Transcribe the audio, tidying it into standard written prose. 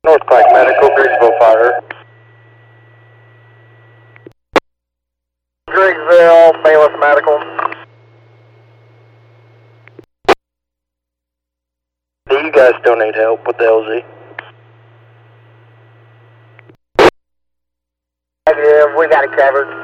North Pike Medical, Griggsville Fire. Griggsville, Bailiff Medical. Do you guys still need help with the LZ? Negative, we got it covered.